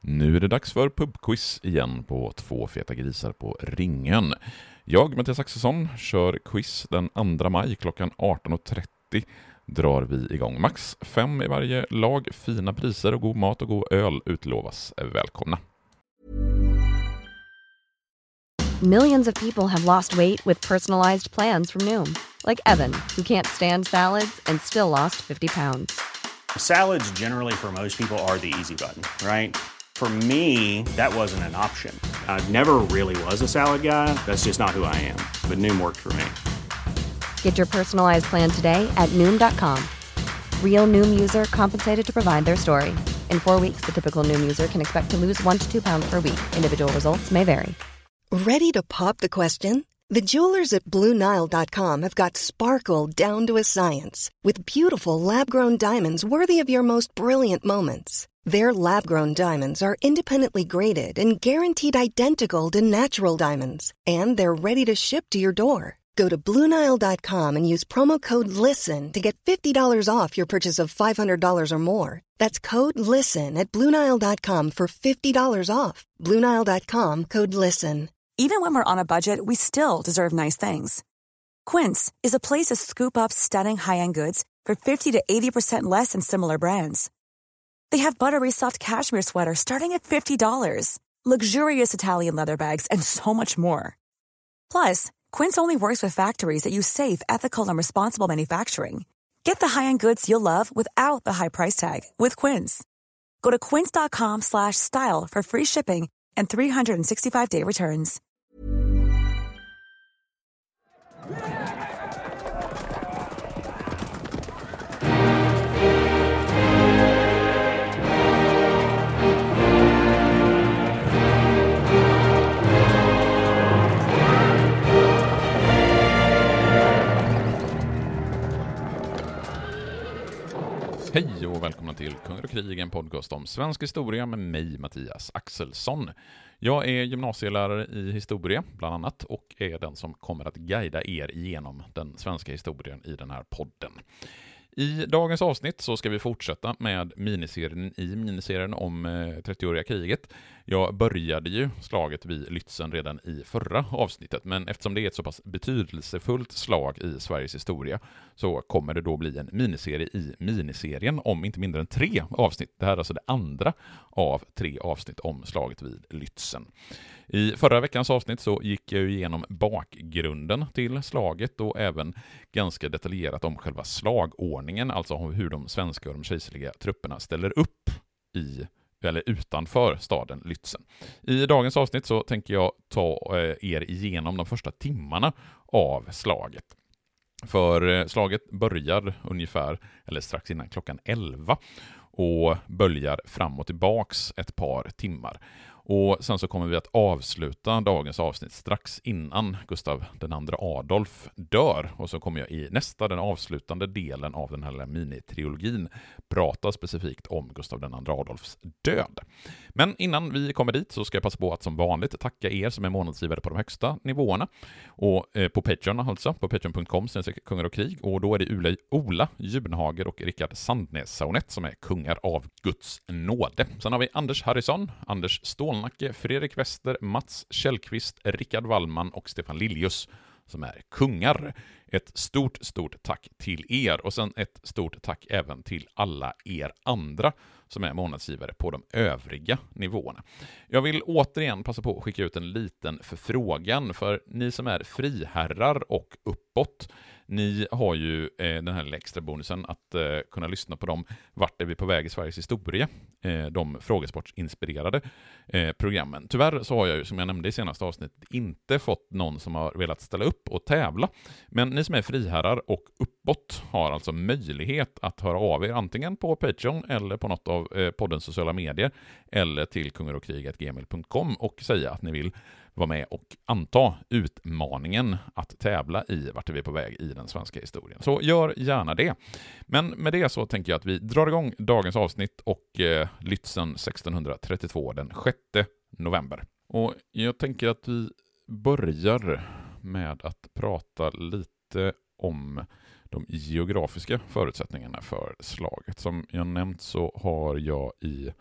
Nu är det dags för pubquiz igen på Två feta grisar på ringen. Jag, Mattias Axelsson, kör quiz den 2 maj klockan 18.30. Drar vi igång. Max 5 i varje lag, fina priser och god mat och god öl utlovas. Välkomna! Millions of people have lost weight with personalized plans from Noom. Like Evan, who can't stand salads and still lost 50 pounds. Salads generally for most people are the easy button, right? For me, that wasn't an option. I never really was a salad guy. That's just not who I am. But Noom worked for me. Get your personalized plan today at Noom.com. Real Noom user compensated to provide their story. In 4 weeks, the typical Noom user can expect to lose 1 to 2 pounds per week. Individual results may vary. Ready to pop the question? The jewelers at BlueNile.com have got sparkle down to a science with beautiful lab-grown diamonds worthy of your most brilliant moments. Their lab-grown diamonds are independently graded and guaranteed identical to natural diamonds, and they're ready to ship to your door. Go to BlueNile.com and use promo code LISTEN to get $50 off your purchase of $500 or more. That's code LISTEN at BlueNile.com for $50 off. BlueNile.com, code LISTEN. Even when we're on a budget, we still deserve nice things. Quince is a place to scoop up stunning high-end goods for 50 to 80% less than similar brands. They have buttery soft cashmere sweaters starting at $50, luxurious Italian leather bags, and so much more. Plus, Quince only works with factories that use safe, ethical, and responsible manufacturing. Get the high-end goods you'll love without the high price tag with Quince. Go to quince.com/style for free shipping and 365-day returns. Hej och välkomna till Kungar och krig, en podcast om svensk historia med mig, Mattias Axelsson. Jag är gymnasielärare i historia, bland annat, och är den som kommer att guida er igenom den svenska historien i den här podden. I dagens avsnitt så ska vi fortsätta med miniserien om 30-åriga kriget. Jag började ju slaget vid Lützen redan i förra avsnittet, men eftersom det är ett så pass betydelsefullt slag i Sveriges historia så kommer det då bli en miniserie i miniserien om inte mindre än 3 avsnitt. Det här är alltså det andra av 3 avsnitt om slaget vid Lützen. I förra veckans avsnitt så gick jag igenom bakgrunden till slaget och även ganska detaljerat om själva slagordningen, alltså hur de svenska och de kejserliga trupperna ställer upp i eller utanför staden Lützen. I dagens avsnitt så tänker jag ta er igenom de första timmarna av slaget. För slaget börjar ungefär, eller strax innan klockan 11 och böljar fram och tillbaks ett par timmar. Och sen så kommer vi att avsluta dagens avsnitt strax innan Gustav den andra Adolf dör. Och så kommer jag i den avslutande delen av den här minitriologin prata specifikt om Gustav den andra Adolfs död. Men innan vi kommer dit så ska jag passa på att som vanligt tacka er som är månadsgivare på de högsta nivåerna. Och på Patreon alltså, på patreon.com/kungar och krig. Och då är det Ola Junhager och Rickard Sandnes-Saunet som är kungar av Guds nåde. Sen har vi Anders Harrison, Anders Stålnacke, Fredrik Wester, Mats Källqvist, Rickard Wallman och Stefan Liljus som är kungar. Ett stort tack till er och sen ett stort tack även till alla er andra som är månadsgivare på de övriga nivåerna. Jag vill återigen passa på att skicka ut en liten förfrågan för ni som är friherrar och uppåt. Ni har ju den här extra bonusen att kunna lyssna på dem vart är vi på väg i Sveriges historia, de frågesportsinspirerade programmen. Tyvärr så har jag ju, som jag nämnde i senaste avsnittet, inte fått någon som har velat ställa upp och tävla. Men ni som är friherrar och uppåt har alltså möjlighet att höra av er antingen på Patreon eller på något av poddens sociala medier eller till kungarochkrig@gmail.com och säga att ni vill vara med och anta utmaningen att tävla i vart är vi på väg i den svenska historien. Så gör gärna det. Men med det så tänker jag att vi drar igång dagens avsnitt och Lützen 1632 den 6 november. Och jag tänker att vi börjar med att prata lite om de geografiska förutsättningarna för slaget. Som jag nämnt så har jag i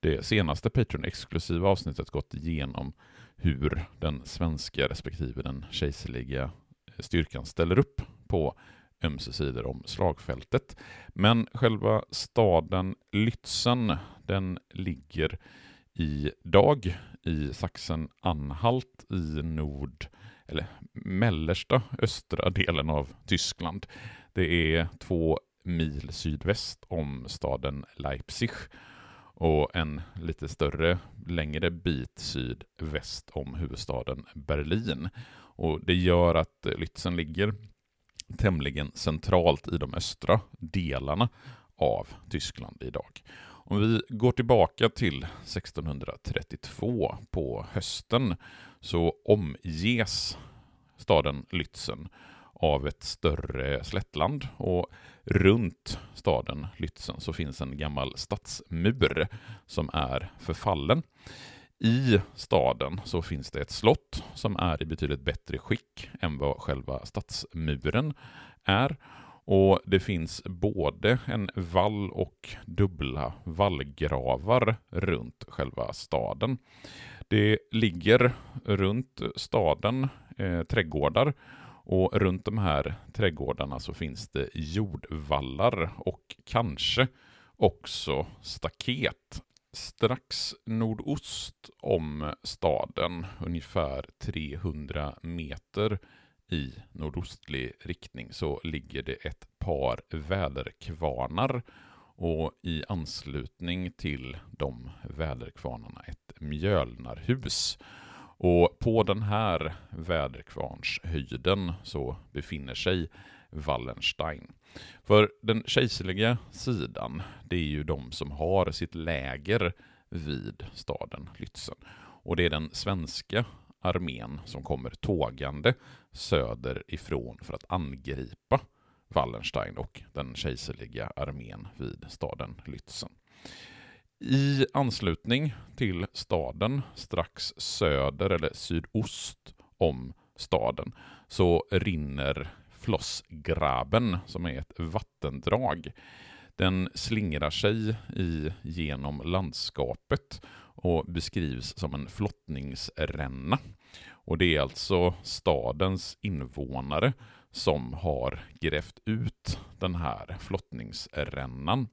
det senaste Patreon-exklusiva avsnittet gått igenom hur den svenska respektive den kejserliga styrkan ställer upp på ömse sidor om slagfältet. Men själva staden Lützen, den ligger idag i Sachsen-Anhalt i mellersta östra delen av Tyskland. Det är 2 mil sydväst om staden Leipzig och en lite större, längre bit sydväst om huvudstaden Berlin. Och det gör att Lützen ligger tämligen centralt i de östra delarna av Tyskland idag. Om vi går tillbaka till 1632 på hösten så omges staden Lützen av ett större slättland och runt staden Lützen så finns en gammal stadsmur som är förfallen. I staden så finns det ett slott som är i betydligt bättre skick än vad själva stadsmuren är. Och det finns både en vall och dubbla vallgravar runt själva staden. Det ligger runt staden trädgårdar och runt de här trädgårdarna så finns det jordvallar och kanske också staket. Strax nordost om staden, ungefär 300 meter i nordostlig riktning, så ligger det ett par väderkvarnar och i anslutning till de väderkvarnarna ett mjölnarhus. Och på den här väderkvarnshöjden så befinner sig Wallenstein. För den kejserliga sidan, det är ju de som har sitt läger vid staden Lützen. Och det är den svenska armén som kommer tågande söderifrån för att angripa Wallenstein och den kejserliga armén vid staden Lützen. I anslutning till staden, strax söder eller sydost om staden, så rinner Flossgraben som är ett vattendrag. Den slingrar sig genom landskapet och beskrivs som en flottningsränna. Och det är alltså stadens invånare som har grävt ut den här flottningsrännan.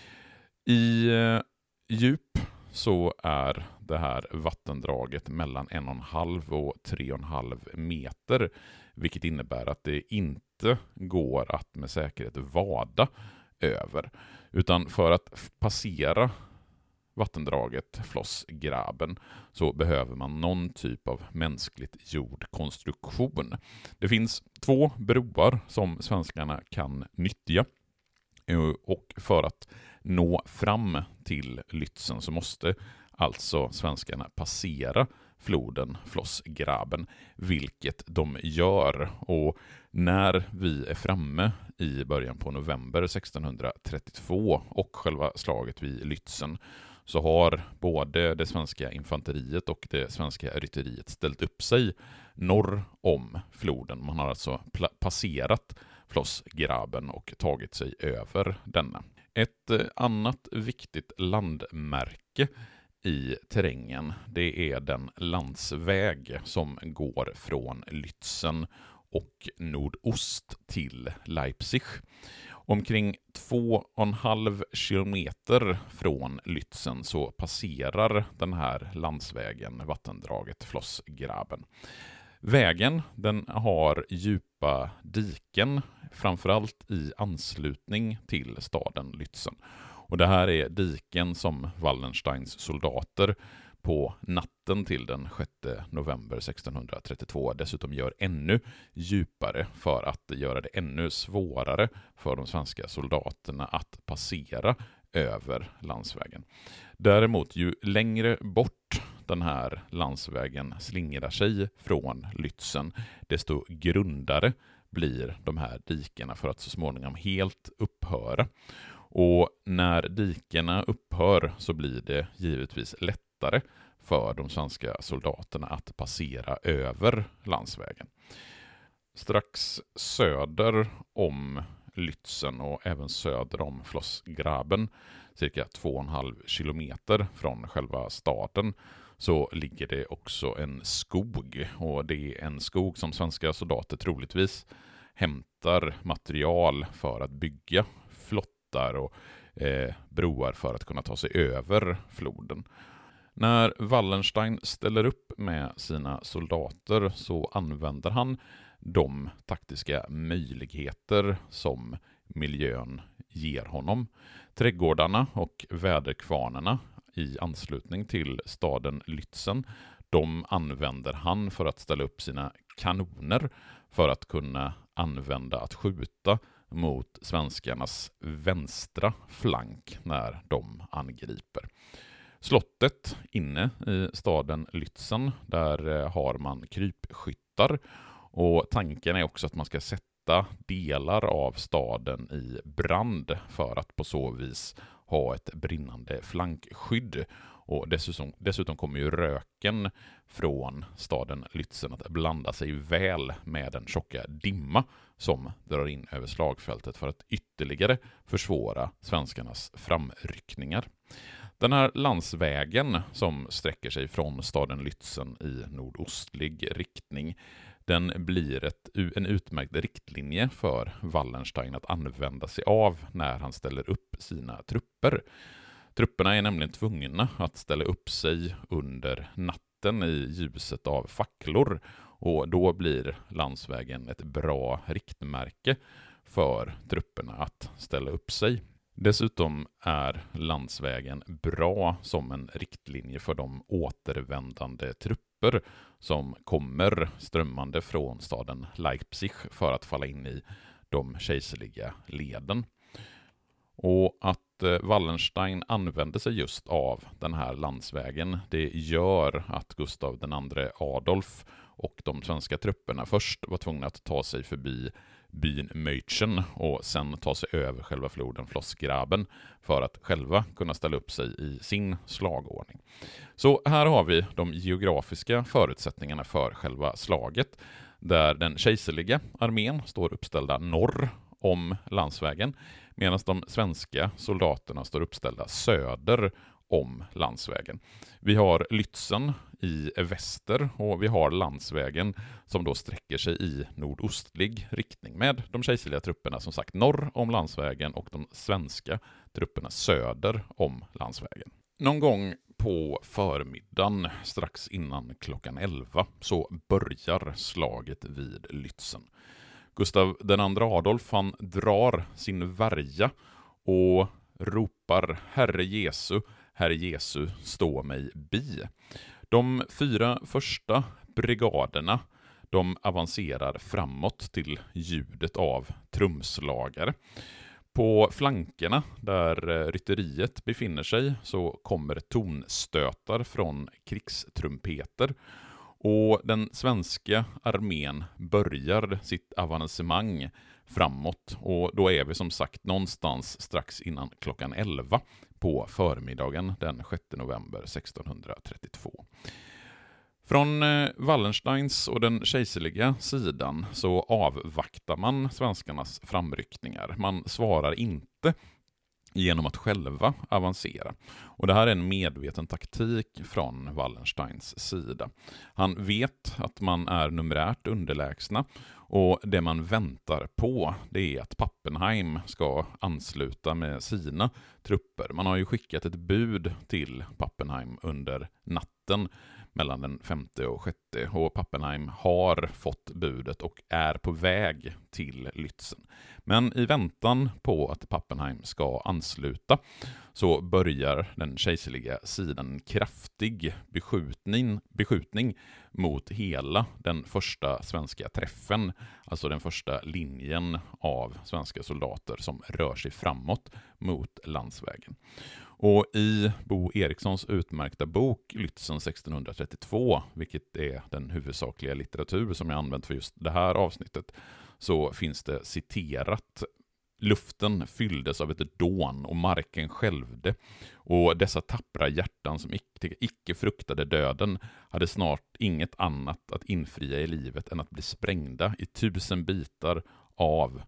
I djup så är det här vattendraget mellan 1,5 och 3,5 meter, vilket innebär att det inte går att med säkerhet vada över. Utan för att passera vattendraget Flossgraben så behöver man någon typ av mänskligt gjord konstruktion. Det finns 2 broar som svenskarna kan nyttja, och för att nå fram till Lützen så måste alltså svenskarna passera floden Flossgraben, vilket de gör. Och när vi är framme i början på november 1632 och själva slaget vid Lützen så har både det svenska infanteriet och det svenska rytteriet ställt upp sig norr om floden. Man har alltså passerat Flossgraben och tagit sig över denna. Ett annat viktigt landmärke i terrängen, det är den landsväg som går från Lützen och nordost till Leipzig. Omkring 2,5 kilometer från Lützen så passerar den här landsvägen vattendraget Flossgraben. Vägen, den har djupa diken, framförallt i anslutning till staden Lützen. Och det här är diken som Wallensteins soldater på natten till den 6 november 1632 dessutom gör ännu djupare för att göra det ännu svårare för de svenska soldaterna att passera över landsvägen. Däremot, ju längre bort den här landsvägen slingrar sig från Lützen, desto grundare blir de här dikena för att så småningom helt upphöra. Och när dikena upphör så blir det givetvis lättare för de svenska soldaterna att passera över landsvägen. Strax söder om Lützen och även söder om Flossgraben cirka 2,5 kilometer från själva staden, så ligger det också en skog. Och det är en skog som svenska soldater troligtvis hämtar material för att bygga flottar och broar för att kunna ta sig över floden. När Wallenstein ställer upp med sina soldater så använder han de taktiska möjligheter som miljön ger honom. Trädgårdarna och väderkvarnarna i anslutning till staden Lützen, de använder han för att ställa upp sina kanoner för att kunna använda att skjuta mot svenskarnas vänstra flank när de angriper. Slottet inne i staden Lützen, där har man krypskyttar, och tanken är också att man ska sätta delar av staden i brand för att på så vis ha ett brinnande flankskydd. Och dessutom kommer ju röken från staden Lützen att blanda sig väl med den tjocka dimma som drar in över slagfältet för att ytterligare försvåra svenskarnas framryckningar. Den här landsvägen som sträcker sig från staden Lützen i nordostlig riktning, den blir en utmärkt riktlinje för Wallenstein att använda sig av när han ställer upp sina trupper. Trupperna är nämligen tvungna att ställa upp sig under natten i ljuset av facklor, och då blir landsvägen ett bra riktmärke för trupperna att ställa upp sig. Dessutom är landsvägen bra som en riktlinje för de återvändande trupper som kommer strömmande från staden Leipzig för att falla in i de kejserliga leden. Och att Wallenstein använde sig just av den här landsvägen, det gör att Gustav II Adolf och de svenska trupperna först var tvungna att ta sig förbi byn Möitchen och sen ta sig över själva floden Flossgraben för att själva kunna ställa upp sig i sin slagordning. Så här har vi de geografiska förutsättningarna för själva slaget, där den kejserliga armén står uppställda norr om landsvägen, medan de svenska soldaterna står uppställda söder om landsvägen. Vi har Lützen i väster och vi har landsvägen som då sträcker sig i nordostlig riktning med de kejserliga trupperna som sagt norr om landsvägen och de svenska trupperna söder om landsvägen. Någon gång på förmiddagen strax innan klockan 11 så börjar slaget vid Lützen. Gustav II Adolf, han drar sin värja och ropar Herre Jesu, stå mig bi. De 4 första brigaderna, de avancerar framåt till ljudet av trumslagare. På flankerna där rytteriet befinner sig så kommer tonstötar från krigstrumpeter. Och den svenska armén börjar sitt avancemang framåt, och då är vi som sagt någonstans strax innan klockan 11 på förmiddagen den 6 november 1632. Från Wallensteins och den kejserliga sidan så avvaktar man svenskarnas framryckningar. Man svarar inte genom att själva avancera. Och det här är en medveten taktik från Wallensteins sida. Han vet att man är numerärt underlägsna, och det man väntar på det är att Pappenheim ska ansluta med sina trupper. Man har ju skickat ett bud till Pappenheim under natten mellan den 5:e och 6:e, och Pappenheim har fått budet och är på väg till Lützen. Men i väntan på att Pappenheim ska ansluta så börjar den kejserliga sidan kraftig beskjutning mot hela den första svenska träffen, alltså den första linjen av svenska soldater som rör sig framåt mot landsvägen. Och i Bo Erikssons utmärkta bok Lützen 1632, vilket är den huvudsakliga litteratur som jag använt för just det här avsnittet, så finns det citerat: luften fylldes av ett dån och marken skälvde, och dessa tappra hjärtan som icke fruktade döden hade snart inget annat att infria i livet än att bli sprängda i 1000 bitar av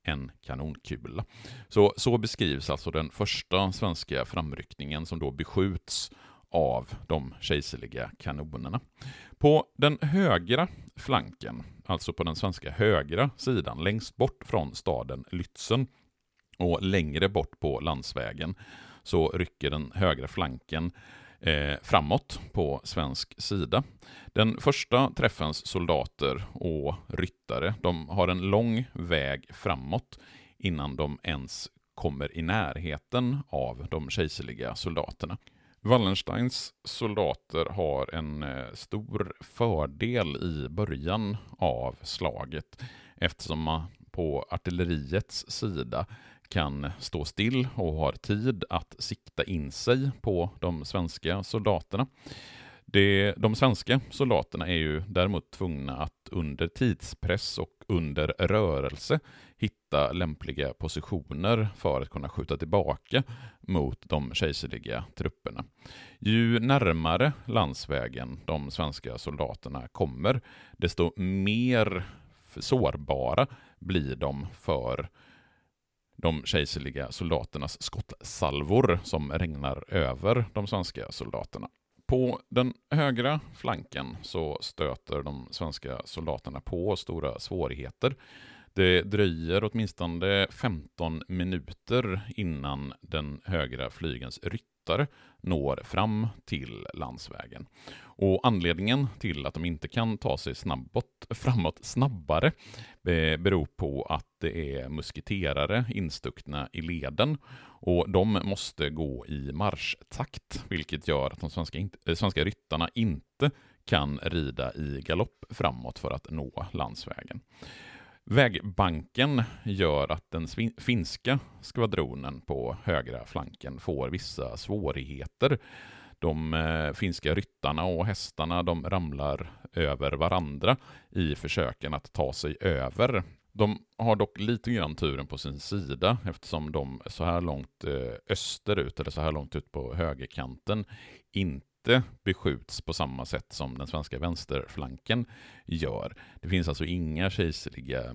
en kanonkula. Så beskrivs alltså den första svenska framryckningen som då beskjuts av de kejserliga kanonerna. På den högra flanken, alltså på den svenska högra sidan, längst bort från staden Lützen och längre bort på landsvägen, så rycker den högra flanken framåt på svensk sida. Den första träffens soldater och ryttare, de har en lång väg framåt innan de ens kommer i närheten av de kejserliga soldaterna. Wallensteins soldater har en stor fördel i början av slaget eftersom man på artilleriets sida kan stå still och har tid att sikta in sig på de svenska soldaterna. De svenska soldaterna är ju däremot tvungna att under tidspress och under rörelse hitta lämpliga positioner för att kunna skjuta tillbaka mot de kejserliga trupperna. Ju närmare landsvägen de svenska soldaterna kommer, desto mer sårbara blir de för de kejserliga soldaternas skottsalvor som regnar över de svenska soldaterna. På den högra flanken så stöter de svenska soldaterna på stora svårigheter. Det dröjer åtminstone 15 minuter innan den högra flygens ryttare når fram till landsvägen. Och anledningen till att de inte kan ta sig framåt snabbare beror på att det är musketerare instuckna i leden och de måste gå i marschtakt, vilket gör att de svenska ryttarna inte kan rida i galopp framåt för att nå landsvägen. Vägbanken gör att den finska skvadronen på högra flanken får vissa svårigheter. De finska ryttarna och hästarna de ramlar över varandra i försöken att ta sig över. De har dock lite grann turen på sin sida eftersom de så här långt österut eller så här långt ut på högerkanten inte beskjuts på samma sätt som den svenska vänsterflanken gör. Det finns alltså inga kejserliga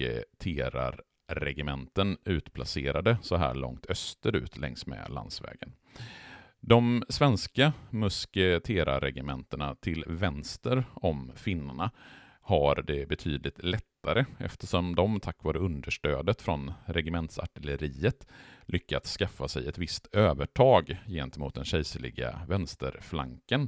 musketerarregementen utplacerade så här långt österut längs med landsvägen. De svenska musketerarregementena till vänster om finnarna har det betydligt lättare eftersom de tack vare understödet från regementsartilleriet lyckats skaffa sig ett visst övertag gentemot den kejserliga vänsterflanken.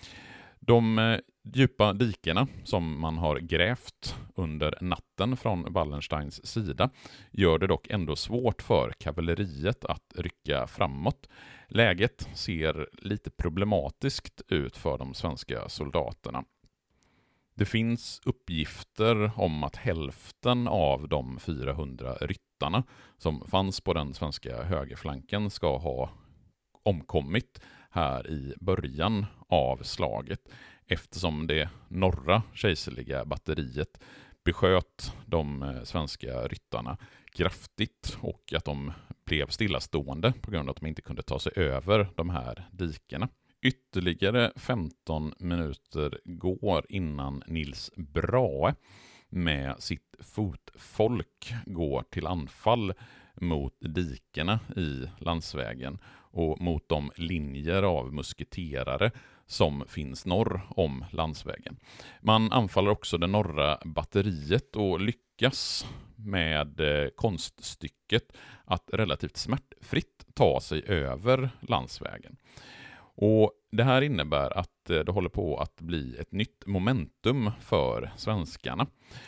De djupa dikena som man har grävt under natten från Wallensteins sida gör det dock ändå svårt för kavalleriet att rycka framåt. Läget ser lite problematiskt ut för de svenska soldaterna. Det finns uppgifter om att hälften av de 400 ryttarna som fanns på den svenska högerflanken ska ha omkommit här i början av slaget eftersom det norra kejserliga batteriet besköt de svenska ryttarna kraftigt och att de blev stillastående på grund av att de inte kunde ta sig över de här dikena. Ytterligare 15 minuter går innan Nils Brahe med sitt fotfolk går till anfall mot dikena i landsvägen och mot de linjer av musketerare som finns norr om landsvägen. Man anfaller också det norra batteriet och lyckas med konststycket att relativt smärtfritt ta sig över landsvägen. Och det här innebär att det håller på att bli ett nytt momentum för svenskarna.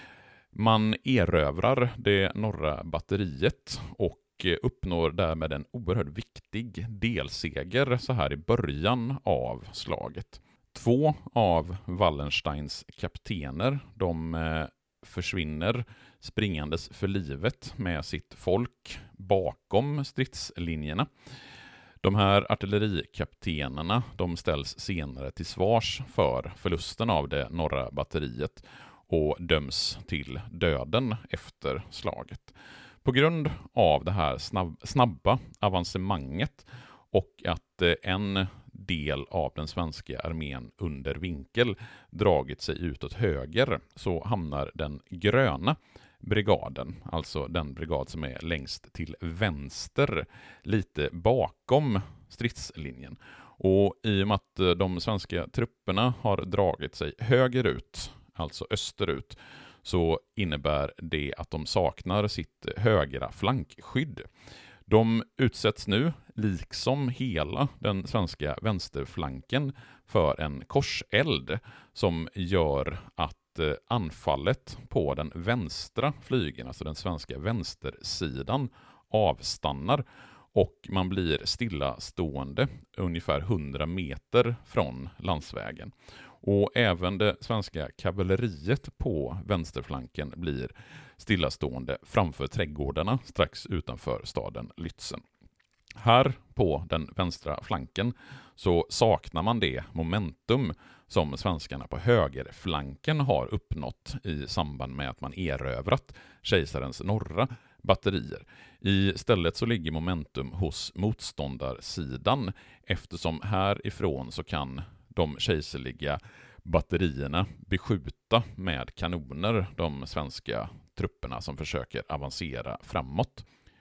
Man erövrar det norra batteriet och uppnår därmed en oerhört viktig delseger så här i början av slaget. 2 av Wallensteins kaptener, de försvinner springandes för livet med sitt folk bakom stridslinjerna. De här artillerikaptenerna de ställs senare till svars för förlusten av det norra batteriet och döms till döden efter slaget. På grund av det här snabba avancemanget och att en del av den svenska armén under vinkel dragit sig utåt höger så hamnar den gröna brigaden, alltså den brigad som är längst till vänster, lite bakom stridslinjen. Och i och med att de svenska trupperna har dragit sig högerut, alltså österut, så innebär det att de saknar sitt högra flankskydd. De utsätts nu, liksom hela den svenska vänsterflanken, för en korseld som gör att anfallet på den vänstra flygeln, alltså den svenska vänstersidan, avstannar och man blir stillastående ungefär 100 meter från landsvägen. Och även det svenska kavalleriet på vänsterflanken blir stillastående framför trädgårdarna strax utanför staden Lützen. Här på den vänstra flanken så saknar man det momentum som svenskarna på högerflanken har uppnått i samband med att man erövrat kejsarens norra batterier. Istället så ligger momentum hos motståndarsidan, eftersom härifrån så kan de kejserliga batterierna beskjuta med kanoner de svenska trupperna som försöker avancera framåt.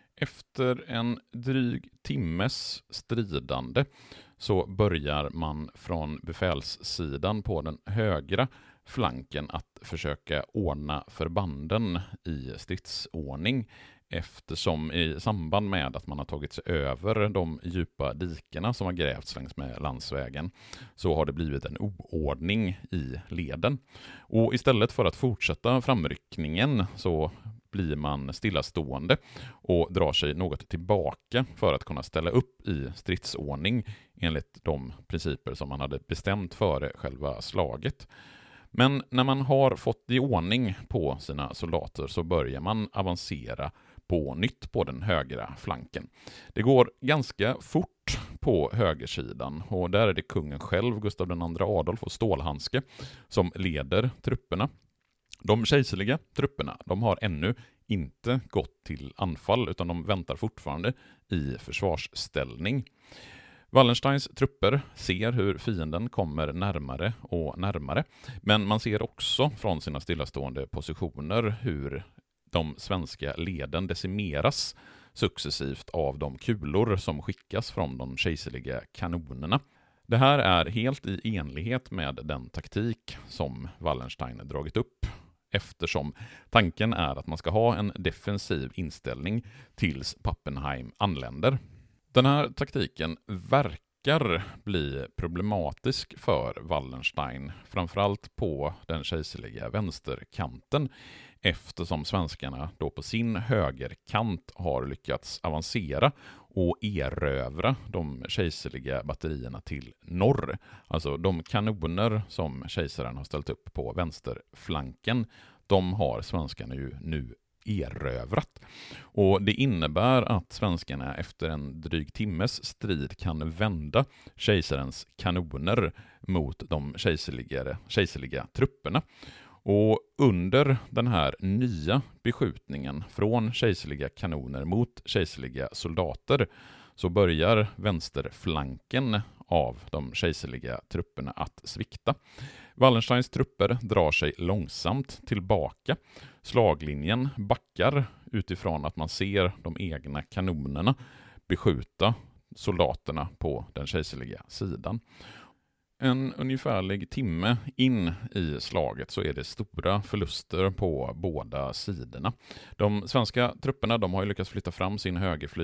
Efter en dryg timmes stridande så börjar man från befälssidan på den högra flanken att försöka ordna förbanden i stridsordning, eftersom i samband med att man har tagit sig över de djupa dikena som har grävts längs med landsvägen så har det blivit en oordning i leden. Och istället för att fortsätta framryckningen så blir man stillastående och drar sig något tillbaka för att kunna ställa upp i stridsordning enligt de principer som man hade bestämt före själva slaget. Men när man har fått i ordning på sina soldater så börjar man avancera på nytt på den högra flanken. Det går ganska fort på högersidan och där är det kungen själv, Gustav II Adolf och Stålhandske, som leder trupperna. De kejserliga trupperna, de har ännu inte gått till anfall utan de väntar fortfarande i försvarsställning. Wallensteins trupper ser hur fienden kommer närmare och närmare, men man ser också från sina stillastående positioner hur de svenska leden decimeras successivt av de kulor som skickas från de kejserliga kanonerna. Det här är helt i enlighet med den taktik som Wallenstein dragit upp, eftersom tanken är att man ska ha en defensiv inställning tills Pappenheim anländer. Den här taktiken verkar bli problematisk för Wallenstein, framförallt på den kejserliga vänsterkanten, eftersom svenskarna då på sin högerkant har lyckats avancera och erövra de kejserliga batterierna till norr. Alltså de kanoner som kejsaren har ställt upp på vänsterflanken, de har svenskarna ju nu erövrat. Och det innebär att svenskarna efter en dryg timmes strid kan vända kejsarens kanoner mot de kejserliga trupperna. Och under den här nya beskjutningen från kejserliga kanoner mot kejserliga soldater så börjar vänsterflanken av de kejserliga trupperna att svikta. Wallensteins trupper drar sig långsamt tillbaka. Slaglinjen backar utifrån att man ser de egna kanonerna beskjuta soldaterna på den kejserliga sidan. En ungefärlig timme in i slaget så är det stora förluster på båda sidorna. De svenska trupperna, de har ju lyckats flytta fram sin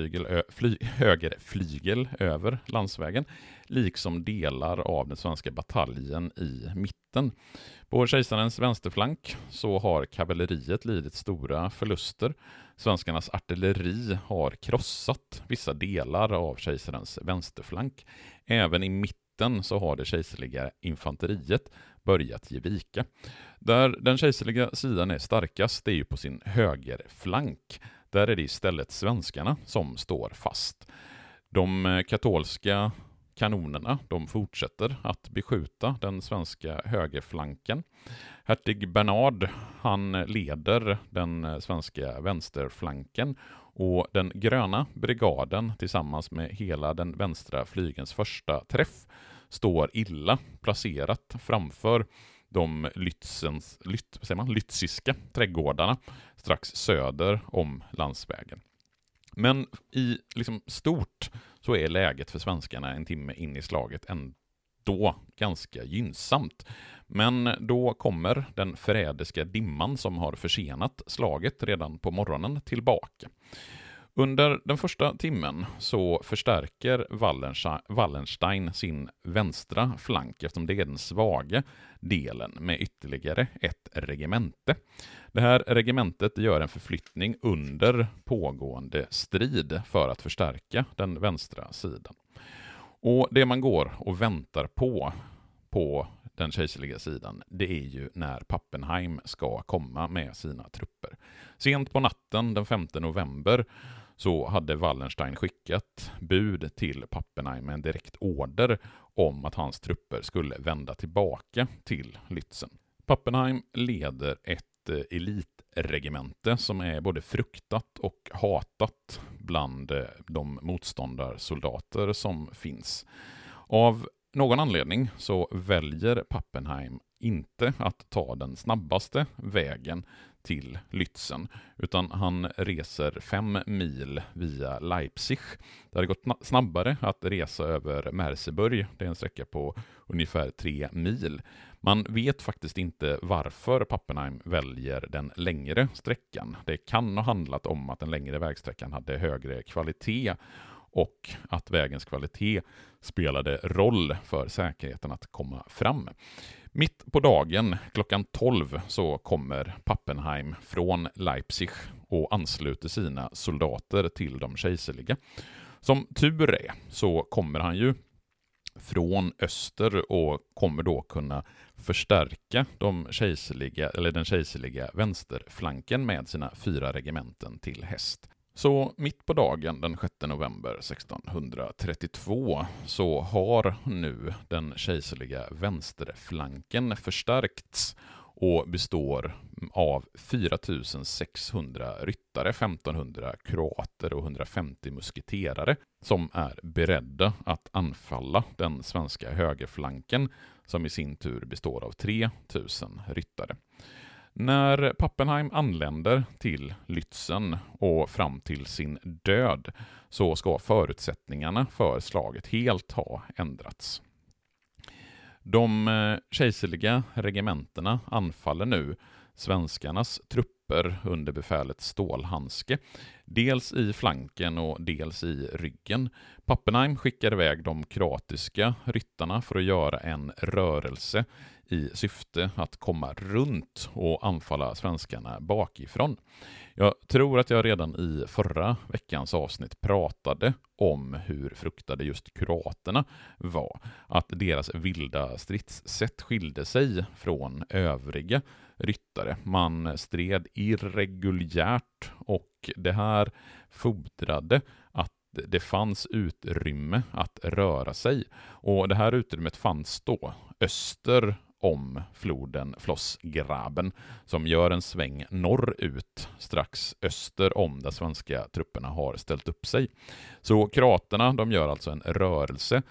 högerflygel över landsvägen, liksom delar av den svenska bataljen i mitten. På kejsarens vänsterflank så har kavalleriet lidit stora förluster. Svenskarnas artilleri har krossat vissa delar av kejsarens vänsterflank. Även i mitten så har det kejserliga infanteriet börjat ge vika. Där den kejserliga sidan är starkast, det är ju på sin högerflank. Där är det istället svenskarna som står fast. De katolska kanonerna, de fortsätter att beskjuta den svenska högerflanken. Hertig Bernard, han leder den svenska vänsterflanken och den gröna brigaden tillsammans med hela den vänstra flygens första träff står illa placerat framför de lytziska trädgårdarna strax söder om landsvägen. Men i liksom stort så är läget för svenskarna en timme in i slaget ändå ganska gynnsamt. Men då kommer den förrädiska dimman som har försenat slaget redan på morgonen tillbaka. Under den första timmen så förstärker Wallenstein sin vänstra flank, eftersom det är den svaga delen, med ytterligare ett regemente. Det här regementet gör en förflyttning under pågående strid för att förstärka den vänstra sidan. Och det man går och väntar på den kejserliga sidan, det är ju när Pappenheim ska komma med sina trupper. Sent på natten den 5 november så hade Wallenstein skickat bud till Pappenheim med en direkt order om att hans trupper skulle vända tillbaka till Lützen. Pappenheim leder ett elitregemente som är både fruktat och hatat bland de motståndarsoldater som finns. Av någon anledning så väljer Pappenheim inte att ta den snabbaste vägen till Lützen, utan han reser 5 mil via Leipzig. Det hade gått snabbare att resa över Merseburg, det är en sträcka på ungefär 3 mil. Man vet faktiskt inte varför Pappenheim väljer den längre sträckan. Det kan ha handlat om att den längre vägsträckan hade högre kvalitet och att vägens kvalitet spelade roll för säkerheten att komma fram. Mitt på dagen, klockan 12, så kommer Pappenheim från Leipzig och ansluter sina soldater till de kejserliga. Som tur är så kommer han ju från öster och kommer då kunna förstärka den kejserliga vänsterflanken med sina 4 regementen till häst. Så mitt på dagen den 6 november 1632 så har nu den kejserliga vänsterflanken förstärkts och består av 4600 ryttare, 1500 kroater och 150 musketerare som är beredda att anfalla den svenska högerflanken som i sin tur består av 3000 ryttare. När Pappenheim anländer till Lützen och fram till sin död så ska förutsättningarna för slaget helt ha ändrats. De kejserliga regementerna anfaller nu svenskarnas trupper under befälet Stålhandske, dels i flanken och dels i ryggen. Pappenheim skickar iväg de kroatiska ryttarna för att göra en rörelse i syfte att komma runt och anfalla svenskarna bakifrån. Jag tror att jag redan i förra veckans avsnitt pratade om hur fruktade just kroaterna var. Att deras vilda stridssätt skilde sig från övriga ryttare. Man stred irreguljärt och det här fordrade att det fanns utrymme att röra sig. Och det här utrymmet fanns då öster om floden Flossgraben som gör en sväng norrut strax öster om där svenska trupperna har ställt upp sig. Så kroaterna, de gör alltså en rörelse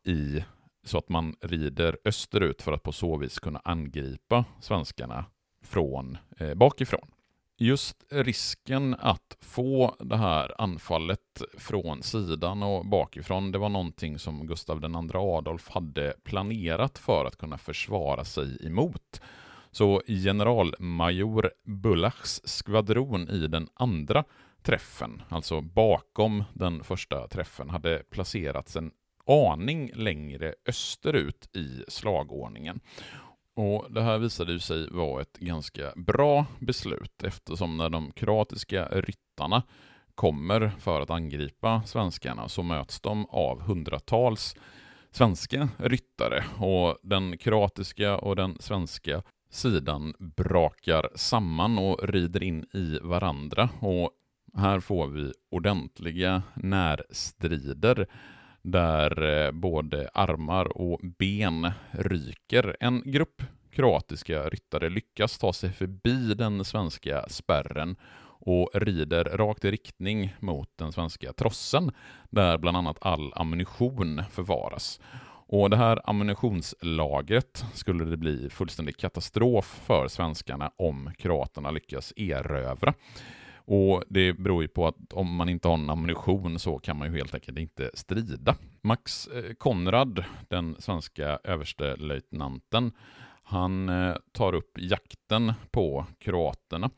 så att man rider österut för att på så vis kunna angripa svenskarna från bakifrån. Just risken att få det här anfallet från sidan och bakifrån, det var någonting som Gustav II Adolf hade planerat för att kunna försvara sig emot. Så generalmajor Bullachs skvadron i den andra träffen, alltså bakom den första träffen, hade placerats en aning längre österut i slagordningen. Och det här visade sig vara ett ganska bra beslut eftersom när de kroatiska ryttarna kommer för att angripa svenskarna så möts de av hundratals svenska ryttare och den kroatiska och den svenska sidan brakar samman och rider in i varandra och här får vi ordentliga närstrider där både armar och ben ryker. En grupp kroatiska ryttare lyckas ta sig förbi den svenska spärren och rider rakt i riktning mot den svenska trossen där bland annat all ammunition förvaras. Och det här ammunitionslagret skulle det bli fullständig katastrof för svenskarna om kroaterna lyckas erövra. Och det beror ju på att om man inte har en ammunition så kan man ju helt enkelt inte strida. Max Konrad, den svenska överstelöjtnanten, han tar upp jakten på kroaterna.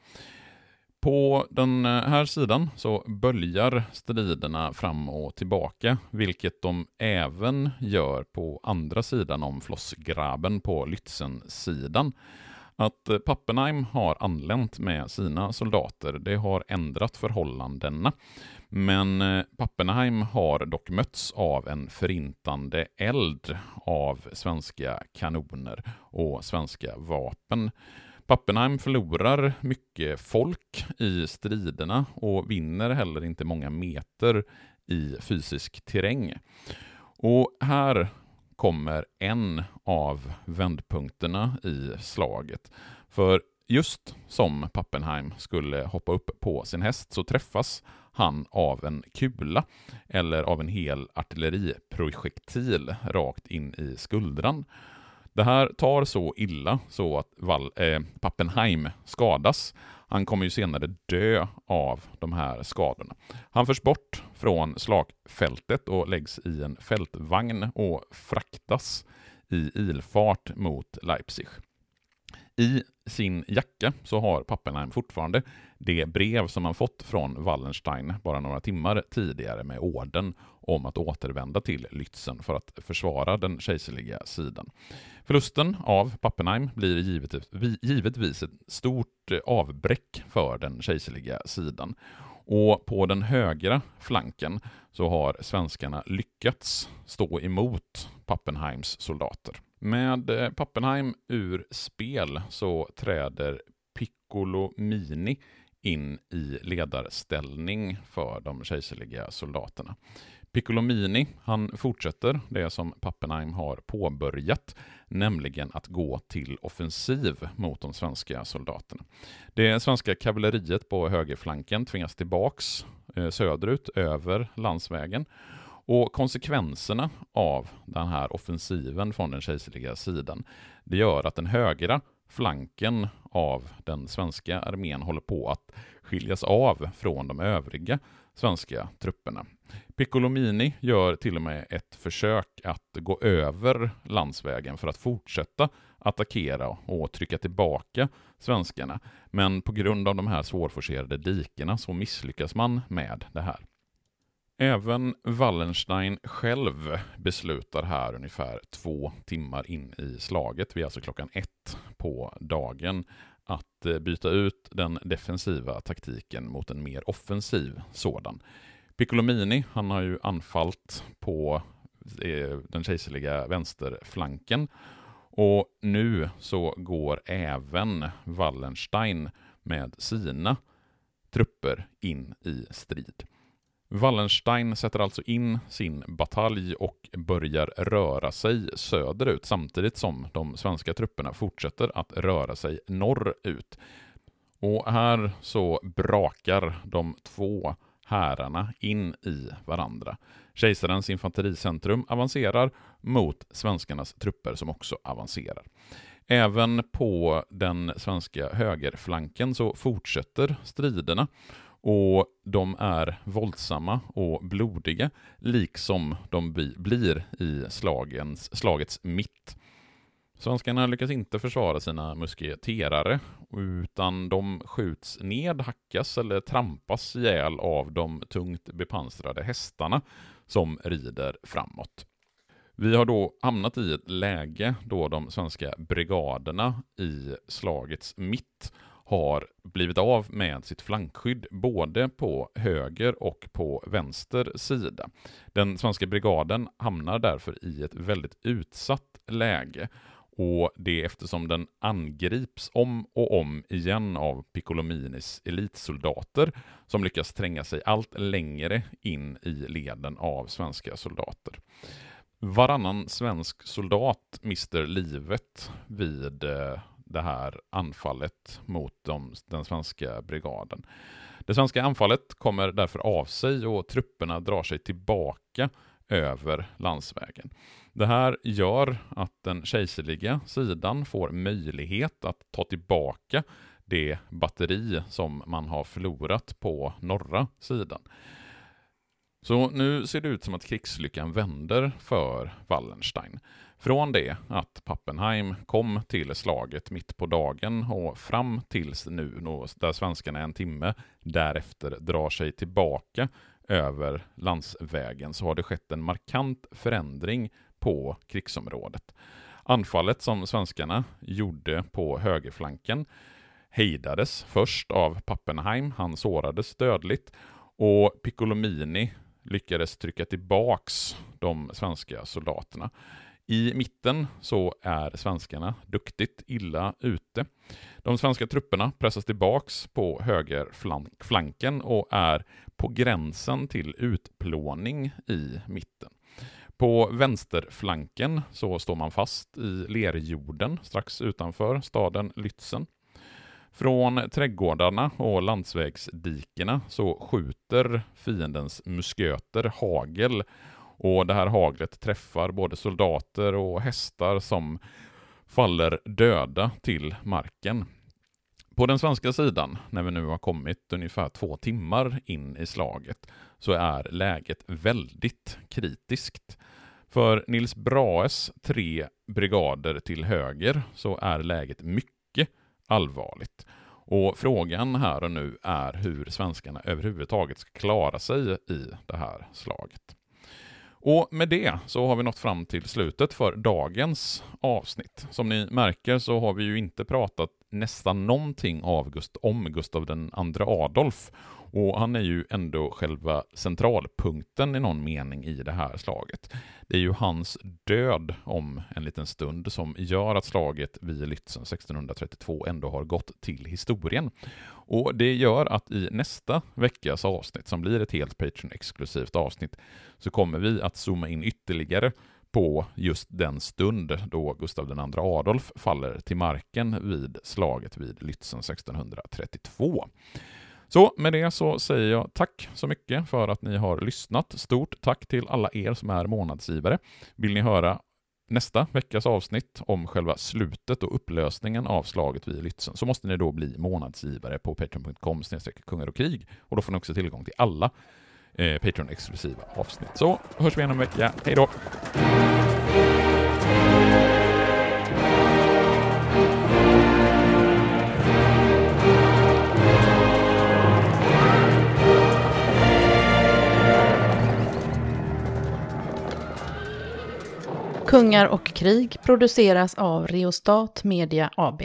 På den här sidan så böljar striderna fram och tillbaka, vilket de även gör på andra sidan om Flossgraben på Lützen-sidan. Att Pappenheim har anlänt med sina soldater, det har ändrat förhållandena. Men Pappenheim har dock mötts av en förintande eld av svenska kanoner och svenska vapen. Pappenheim förlorar mycket folk i striderna och vinner heller inte många meter i fysisk terräng. Och här kommer en av vändpunkterna i slaget. För just som Pappenheim skulle hoppa upp på sin häst så träffas han av en kula eller av en hel artilleriprojektil rakt in i skuldran. Det här tar så illa så att Pappenheim skadas. Han kommer ju senare dö av de här skadorna. Han förs bort från slagfältet och läggs i en fältvagn och fraktas i ilfart mot Leipzig. I sin jacka så har Pappenheim fortfarande det brev som han fått från Wallenstein bara några timmar tidigare med orden om att återvända till Lützen för att försvara den kejserliga sidan. Förlusten av Pappenheim blir givetvis ett stort avbräck för den kejserliga sidan. Och på den högra flanken så har svenskarna lyckats stå emot Pappenheims soldater. Med Pappenheim ur spel så träder Piccolomini in i ledarställning för de kejserliga soldaterna. Piccolomini, han fortsätter det som Pappenheim har påbörjat, nämligen att gå till offensiv mot de svenska soldaterna. Det svenska kavalleriet på högerflanken tvingas tillbaks söderut över landsvägen. Och konsekvenserna av den här offensiven från den kejserliga sidan, det gör att den högra flanken av den svenska armén håller på att skiljas av från de övriga svenska trupperna. Piccolomini gör till och med ett försök att gå över landsvägen för att fortsätta attackera och trycka tillbaka svenskarna. Men på grund av de här svårforcerade dikena så misslyckas man med det här. Även Wallenstein själv beslutar här ungefär 2 timmar in i slaget, vid alltså klockan 1 på dagen, att byta ut den defensiva taktiken mot en mer offensiv sådan. Piccolomini, han har ju anfallt på den kejserliga vänsterflanken och nu så går även Wallenstein med sina trupper in i strid. Wallenstein sätter alltså in sin batalj och börjar röra sig söderut samtidigt som de svenska trupperna fortsätter att röra sig norrut. Och här så brakar de två härarna in i varandra. Kejsarens infantericentrum avancerar mot svenskarnas trupper som också avancerar. Även på den svenska högerflanken så fortsätter striderna. Och de är våldsamma och blodiga, liksom de blir i slagets mitt. Svenskarna lyckas inte försvara sina musketerare, utan de skjuts ned, hackas eller trampas ihjäl av de tungt bepansrade hästarna som rider framåt. Vi har då hamnat i ett läge då de svenska brigaderna i slagets mitt har blivit av med sitt flankskydd både på höger och på vänster sida. Den svenska brigaden hamnar därför i ett väldigt utsatt läge, och det är eftersom den angrips om och om igen av Piccolominis elitsoldater som lyckas tränga sig allt längre in i leden av svenska soldater. Varannan svensk soldat mister livet vid det här anfallet mot den svenska brigaden. Det svenska anfallet kommer därför av sig och trupperna drar sig tillbaka över landsvägen. Det här gör att den kejserliga sidan får möjlighet att ta tillbaka det batteri som man har förlorat på norra sidan. Så nu ser det ut som att krigslyckan vänder för Wallenstein. Från det att Pappenheim kom till slaget mitt på dagen och fram tills nu där svenskarna en timme därefter drar sig tillbaka över landsvägen, så har det skett en markant förändring på krigsområdet. Anfallet som svenskarna gjorde på högerflanken hejdades först av Pappenheim, han sårades dödligt, och Piccolomini lyckades trycka tillbaks de svenska soldaterna. I mitten så är svenskarna duktigt illa ute. De svenska trupperna pressas tillbaks på högerflanken och är på gränsen till utplåning i mitten. På vänsterflanken så står man fast i lerjorden strax utanför staden Lützen. Från trädgårdarna och landsvägsdikena så skjuter fiendens musköter hagel, och det här haglet träffar både soldater och hästar som faller döda till marken. På den svenska sidan, när vi nu har kommit ungefär 2 timmar in i slaget, så är läget väldigt kritiskt. För Nils Brahes 3 brigader till höger så är läget mycket allvarligt. Och frågan här och nu är hur svenskarna överhuvudtaget ska klara sig i det här slaget. Och med det så har vi nått fram till slutet för dagens avsnitt. Som ni märker så har vi ju inte pratat nästan någonting om Gustav den andra Adolf. Och han är ju ändå själva centralpunkten i någon mening i det här slaget. Det är ju hans död om en liten stund som gör att slaget vid Lützen 1632 ändå har gått till historien. Och det gör att i nästa veckas avsnitt, som blir ett helt Patreon-exklusivt avsnitt, så kommer vi att zooma in ytterligare på just den stund då Gustav den andra Adolf faller till marken vid slaget vid Lützen 1632. Så med det så säger jag tack så mycket för att ni har lyssnat. Stort tack till alla er som är månadsgivare. Vill ni höra nästa veckas avsnitt om själva slutet och upplösningen av slaget vid Lützen, så måste ni då bli månadsgivare på patreon.com/kungar och krig, och då får ni också tillgång till alla Patreon-exklusiva avsnitt. Så hörs vi igen om en vecka. Hej då! Kungar och krig produceras av Reostat Media AB.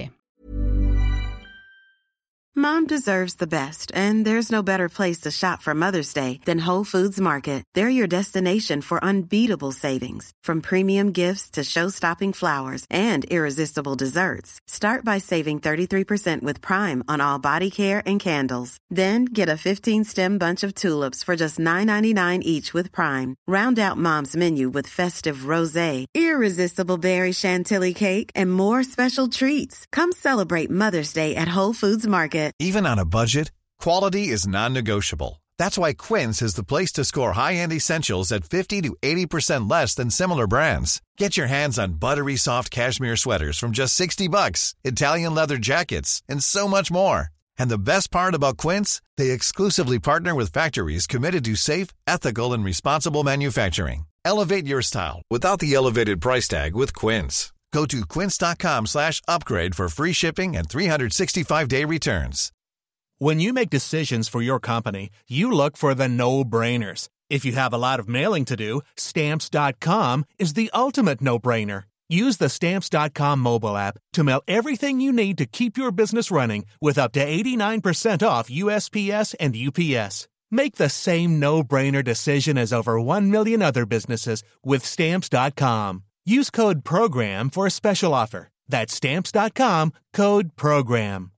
Mom deserves the best, and there's no better place to shop for Mother's Day than Whole Foods Market. They're your destination for unbeatable savings, from premium gifts to show-stopping flowers and irresistible desserts. Start by saving 33% with Prime on all body care and candles. Then get a 15-stem bunch of tulips for just $9.99 each with Prime. Round out Mom's menu with festive rosé, irresistible berry chantilly cake, and more special treats. Come celebrate Mother's Day at Whole Foods Market. Even on a budget, quality is non-negotiable. That's why Quince is the place to score high-end essentials at 50 to 80% less than similar brands. Get your hands on buttery soft cashmere sweaters from just $60, Italian leather jackets, and so much more. And the best part about Quince, they exclusively partner with factories committed to safe, ethical, and responsible manufacturing. Elevate your style without the elevated price tag with Quince. Go to quince.com/upgrade for free shipping and 365-day returns. When you make decisions for your company, you look for the no-brainers. If you have a lot of mailing to do, Stamps.com is the ultimate no-brainer. Use the Stamps.com mobile app to mail everything you need to keep your business running with up to 89% off USPS and UPS. Make the same no-brainer decision as over 1 million other businesses with Stamps.com. Use code PROGRAM for a special offer. That's Stamps.com, code PROGRAM.